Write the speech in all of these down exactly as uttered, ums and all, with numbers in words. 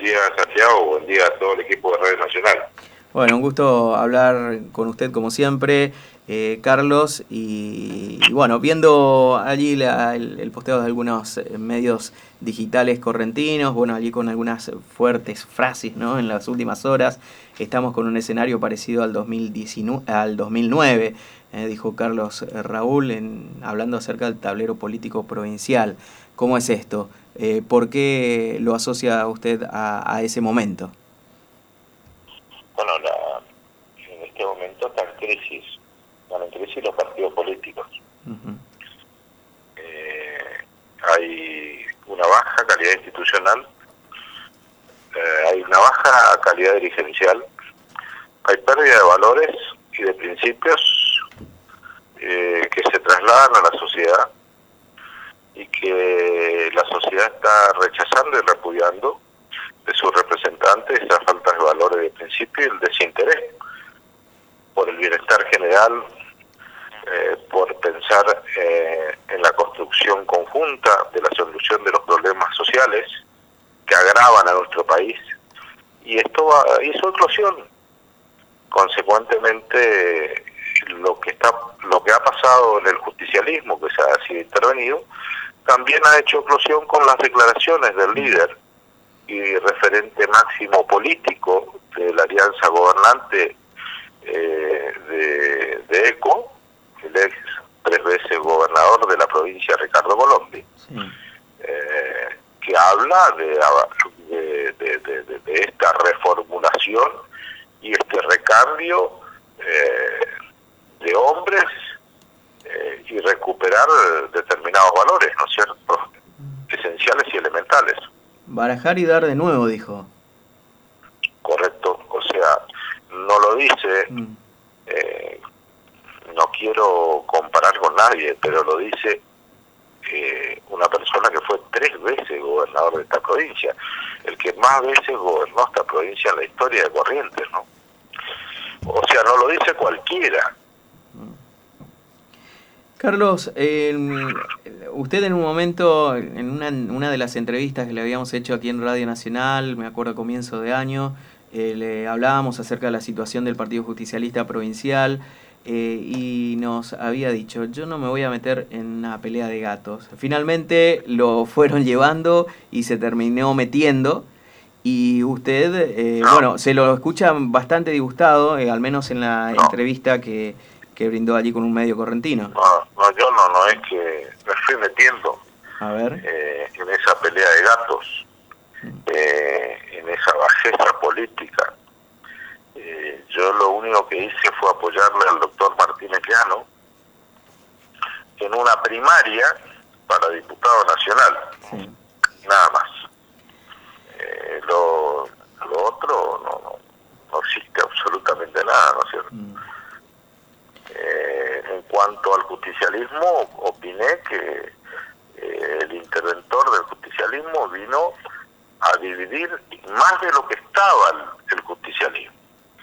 día, Santiago. Buen día a todo el equipo de Radio Nacional. Bueno, un gusto hablar con usted como siempre, eh, Carlos, y, y bueno, viendo allí la, el, el posteo de algunos medios digitales correntinos, bueno, allí con algunas fuertes frases, ¿no? En las últimas horas estamos con un escenario parecido al dos mil diecinueve, al dos mil nueve, eh, dijo Carlos Raúl, en, hablando acerca del tablero político provincial. ¿Cómo es esto? Eh, ¿Por qué lo asocia usted a, a ese momento? Bueno, la, en este momento está en crisis, están en crisis los partidos políticos. Uh-huh. Eh, hay una baja calidad institucional, eh, hay una baja calidad dirigencial, hay pérdida de valores y de principios eh, que se trasladan a la sociedad y que la sociedad está rechazando y repudiando de sus representantes, esas faltas de valores de principio y el desinterés por el bienestar general, eh, por pensar eh, en la construcción conjunta de la solución de los problemas sociales que agravan a nuestro país, y esto va, hizo eclosión. Consecuentemente, lo que está, lo que ha pasado en el justicialismo, que se ha sido intervenido, también ha hecho eclosión con las declaraciones del líder y referente máximo político de la alianza gobernante eh, de, de ECO, el ex tres veces gobernador de la provincia Ricardo Colombi, sí. eh, que habla de, de, de, de, de esta reformulación y este recambio eh, de hombres eh, y recuperar determinados valores, ¿no es cierto?, esenciales y elementales. Barajar y dar de nuevo, dijo. Correcto, o sea, no lo dice, mm. eh, no quiero comparar con nadie, pero lo dice eh, una persona que fue tres veces gobernador de esta provincia, el que más veces gobernó esta provincia en la historia de Corrientes, ¿no? O sea, no lo dice cualquiera. Carlos, eh, usted en un momento, en una, una de las entrevistas que le habíamos hecho aquí en Radio Nacional, me acuerdo a comienzo de año, eh, le hablábamos acerca de la situación del Partido Justicialista Provincial eh, y nos había dicho, yo no me voy a meter en una pelea de gatos. Finalmente lo fueron llevando y se terminó metiendo. Y usted, eh, no. bueno, se lo escucha bastante disgustado, eh, al menos en la no. entrevista que, que brindó allí con un medio correntino. No, no, yo no, no es que me estoy metiendo A ver. Eh, en esa pelea de gatos, eh, en esa bajeza política. Eh, yo lo único que hice fue apoyarle al doctor Martínez Llano en una primaria para diputado nacional, sí. nada más. Eh, lo, lo otro no, no, no existe absolutamente nada, ¿no es cierto? Mm. Eh, en cuanto al justicialismo, opiné que eh, el interventor del justicialismo vino a dividir más de lo que estaba el, el justicialismo.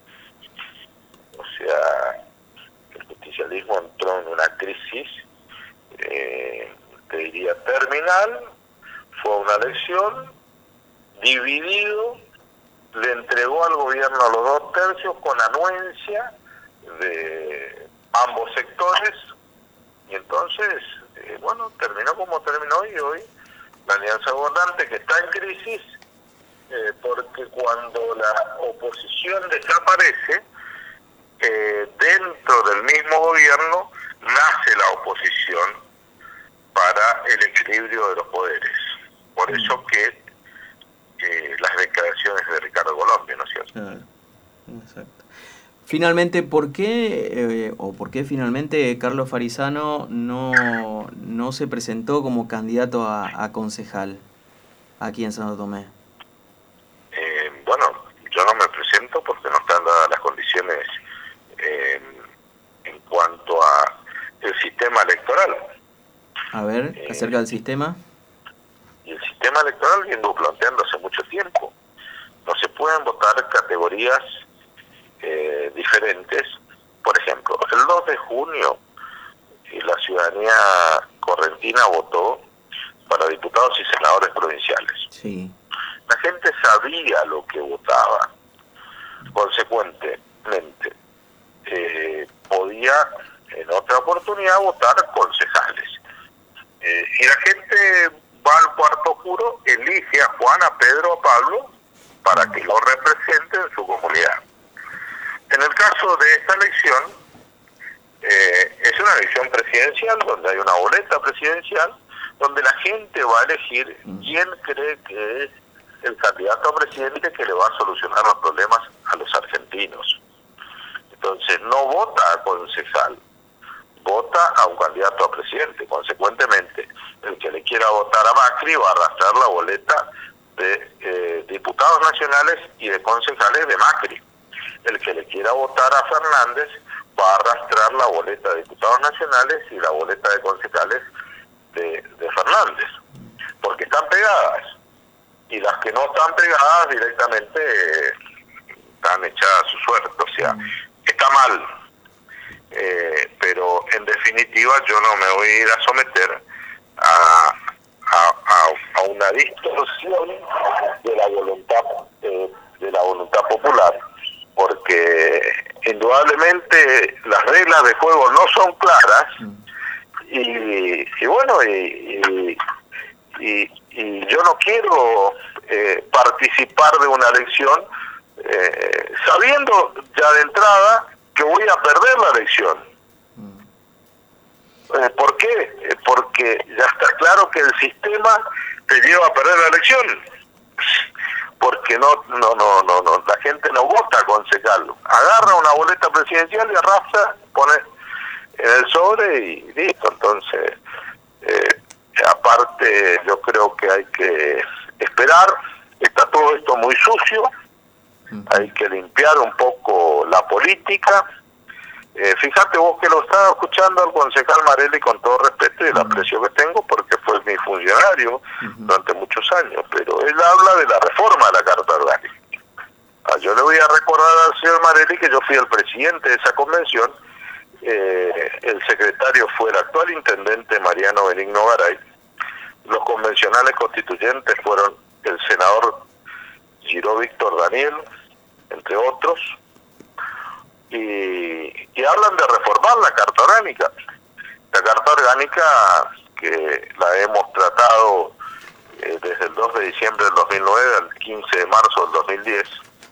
O sea, el justicialismo entró en una crisis, eh, te diría terminal, fue una elección, dividido, le entregó al gobierno a los dos tercios con anuencia de ambos sectores, y entonces, eh, bueno, terminó como terminó, y hoy la alianza gobernante, que está en crisis, eh, porque cuando la oposición desaparece, eh, dentro del mismo gobierno nace la oposición para el equilibrio de los poderes. Por eso que Eh, las declaraciones de Ricardo Colombi, ¿no es cierto? Claro, exacto. Finalmente, ¿por qué eh, o por qué finalmente Carlos Farisano no, no se presentó como candidato a, a concejal aquí en Santo Tomé? Eh, bueno, yo no me presento porque no están dadas las condiciones eh, en cuanto a el sistema electoral. A ver, eh, acerca del sistema. Y el sistema electoral viene planteando hace mucho tiempo. No se pueden votar categorías eh, diferentes. Por ejemplo, el dos de junio la ciudadanía correntina votó para diputados y senadores provinciales. Sí. la gente sabía lo que votaba. Consecuentemente, eh, podía en otra oportunidad votar concejales. Eh, y la gente va al cuarto oscuro, elige a Juan, a Pedro, a Pablo, para que lo represente en su comunidad. En el caso de esta elección, eh, es una elección presidencial, donde hay una boleta presidencial, donde la gente va a elegir quién cree que es el candidato a presidente que le va a solucionar los problemas a los argentinos. Entonces, no vota a concejal, vota a un candidato a presidente. Consecuentemente, el que le quiera votar a Macri va a arrastrar la boleta de eh, diputados nacionales y de concejales de Macri. El que le quiera votar a Fernández va a arrastrar la boleta de diputados nacionales y la boleta de concejales de, de Fernández, porque están pegadas. Y las que no están pegadas directamente eh, están echadas a su suerte. O sea, está mal. Eh, pero en definitiva yo no me voy a ir a someter a, a, a, a una distorsión de la voluntad eh, de la voluntad popular, porque indudablemente las reglas de juego no son claras y, y bueno y, y, y, y yo no quiero eh, participar de una elección eh, sabiendo ya de entrada que voy a perder la elección. Eh, ¿Por qué? Eh, porque ya está claro que el sistema te lleva a perder la elección. Porque no, no, no, no, no, la gente no vota concejal. Agarra una boleta presidencial y arrastra, pone en el sobre y listo. Entonces, eh, aparte, yo creo que hay que esperar. Está todo esto muy sucio. Hay que limpiar un poco la política. Eh, fíjate vos que lo estaba escuchando al concejal Marelli con todo respeto y el aprecio que tengo porque fue mi funcionario uh-huh. durante muchos años, pero él habla de la reforma de la Carta Orgánica. Ah, yo le voy a recordar al señor Marelli que yo fui el presidente de esa convención, eh, el secretario fue el actual intendente Mariano Benigno Garay, los convencionales constituyentes fueron el senador Giró Víctor Daniel, entre otros, y, y hablan de reformar la Carta Orgánica. La Carta Orgánica que la hemos tratado eh, desde el dos de diciembre del dos mil nueve al quince de marzo del dos mil diez,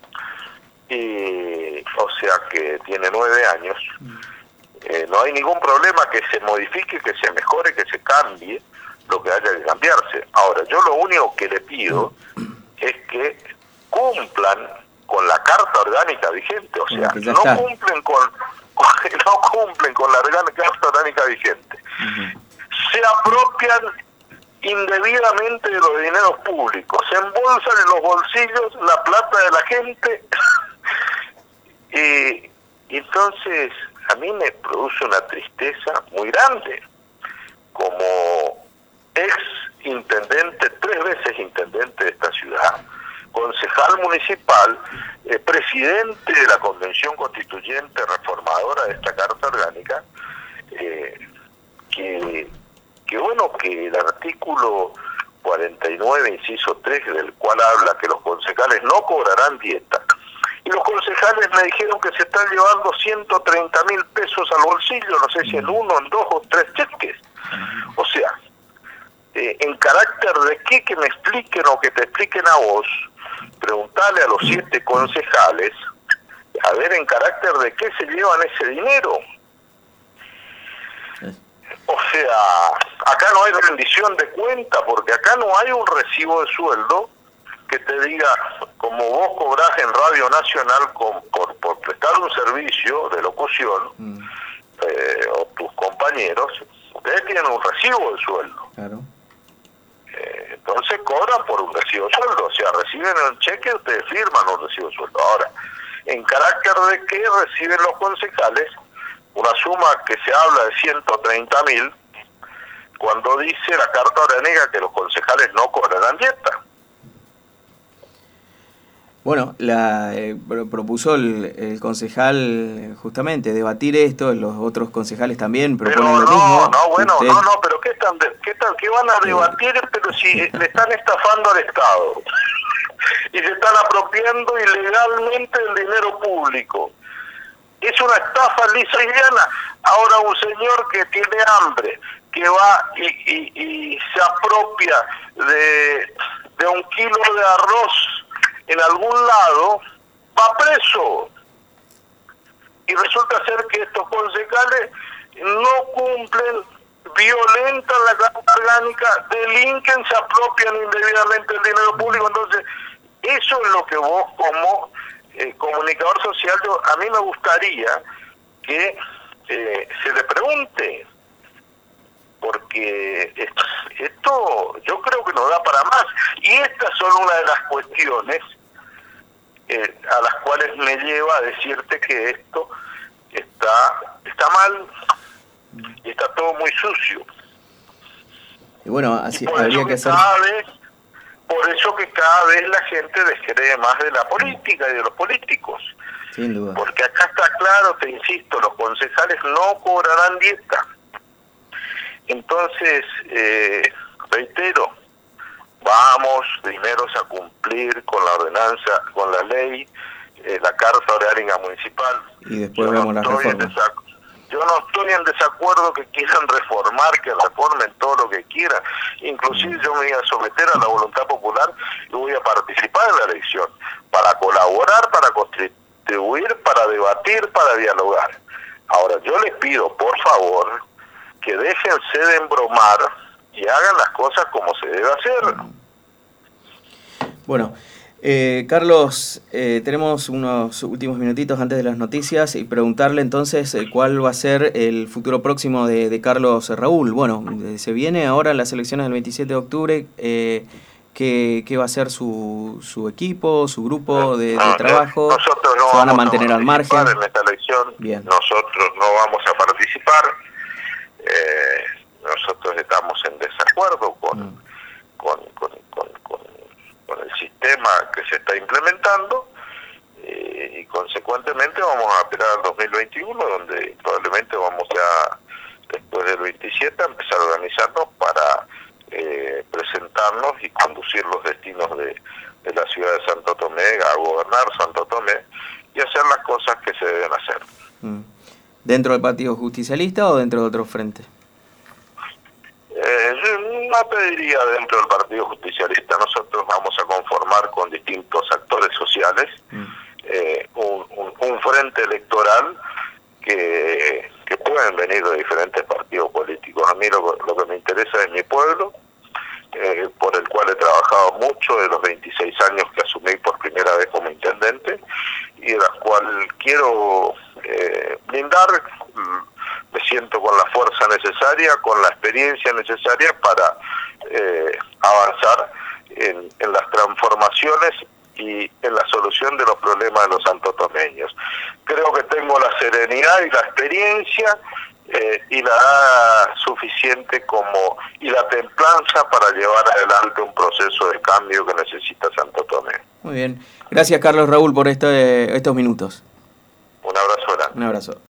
y o sea que tiene nueve años. Eh, no hay ningún problema que se modifique, que se mejore, que se cambie lo que haya que cambiarse. Ahora, yo lo único que le pido es que cumplan con la Carta Orgánica vigente, o sea, no cumplen con, con no cumplen con la Carta Orgánica vigente. Uh-huh. Se apropian indebidamente de los dineros públicos, se embolsan en los bolsillos la plata de la gente y, y entonces a mí me produce una tristeza muy grande como ex intendente, tres veces intendente de esta ciudad, concejal municipal, eh, presidente de la Convención Constituyente Reformadora de esta Carta Orgánica, eh, que, que bueno, que el artículo cuarenta y nueve, inciso tres, del cual habla que los concejales no cobrarán dieta, y los concejales me dijeron que se están llevando ciento treinta mil pesos al bolsillo, no sé si en uno, en dos o tres cheques. O sea, eh, en carácter de qué, que me expliquen o que te expliquen a vos, preguntarle a los siete concejales, a ver en carácter de qué se llevan ese dinero. O sea, acá no hay rendición de cuenta, porque acá no hay un recibo de sueldo que te diga, como vos cobrás en Radio Nacional con, por, por prestar un servicio de locución, mm. eh, o tus compañeros, ustedes tienen un recibo de sueldo. Claro. Eh, entonces cobran por un recibo de sueldo, o sea, reciben el cheque, ustedes firman un recibo de sueldo. Ahora, en carácter de que reciben los concejales una suma que se habla de ciento treinta mil, cuando dice la Carta Orgánica que los concejales no cobrarán dieta. Bueno, la eh, propuso el, el concejal justamente debatir esto, los otros concejales también proponen pero lo no, mismo. No, bueno, usted... no, no, pero ¿qué están, qué tal, qué van a debatir? Pero si le están estafando al Estado. y se están apropiando ilegalmente del dinero público. Es una estafa lisa y llana. Ahora un señor que tiene hambre, que va y, y, y se apropia de, de un kilo de arroz en algún lado, va preso. Y resulta ser que estos concejales no cumplen, violentan la carta orgánica, delinquen, se apropian indebidamente del dinero público. Entonces, eso es lo que vos como eh, comunicador social, yo, a mí me gustaría que eh, se le pregunte, porque esto, esto yo creo que no da para más. Y estas son una de las cuestiones eh, a las cuales me lleva a decirte que esto está está mal y está todo muy sucio. Y bueno, así y por habría eso que que hacer... cada vez, por eso que cada vez la gente descree más de la política y de los políticos. Sin duda. Porque acá está claro, te insisto, los concejales no cobrarán dieta. Entonces, eh, reitero, vamos primero a cumplir con la ordenanza, con la ley, eh, la Carta Horaria Municipal. Y después yo vemos no las reformas. Yo no estoy en desacuerdo que quieran reformar, que reformen todo lo que quieran. Inclusive yo me voy a someter a la voluntad popular y voy a participar en la elección, para colaborar, para contribuir, para debatir, para dialogar. Ahora, yo les pido, por favor, que déjense de embromar y hagan las cosas como se debe hacer. Bueno, eh, Carlos, eh, tenemos unos últimos minutitos antes de las noticias y preguntarle entonces eh, cuál va a ser el futuro próximo de, de Carlos Raúl. Bueno, eh, se viene ahora las elecciones del veintisiete de octubre. Eh, ¿qué, ¿Qué va a ser su, su equipo, su grupo de, no, de trabajo? Nosotros no ¿Se van a vamos mantener a al margen en esta elección? Bien. Nosotros no vamos a participar. Eh, nosotros estamos en desacuerdo con, mm. con, con, con, con, con el sistema que se está implementando eh, y consecuentemente vamos a esperar al dos mil veintiuno, donde probablemente vamos ya después del veintisiete a empezar a organizarnos para eh, presentarnos y conducir los destinos de, de la ciudad de Santo Tomé, a gobernar Santo Tomé y hacer las cosas que se deben hacer. Mm. ¿Dentro del Partido Justicialista o dentro de otro frente? Eh, yo no te diría dentro del Partido Justicialista. Nosotros vamos a conformar con distintos actores sociales mm. eh, un, un, un frente electoral que, que pueden venir de diferentes partidos políticos. A mí lo, lo que me interesa es mi pueblo, eh, por el cual he trabajado mucho de los veintiséis años que asumí por primera vez como intendente y de la cual quiero eh, brindar. Me siento con la fuerza necesaria, con la experiencia necesaria para eh, avanzar en, en las transformaciones y en la solución de los problemas de los santotomeños. Creo que tengo la serenidad y la experiencia eh, y la edad suficiente como y la templanza para llevar adelante un proceso de cambio que necesita Santo Tomé. Muy bien. Gracias, Carlos Raúl, por este, estos minutos. Un abrazo grande. Un abrazo.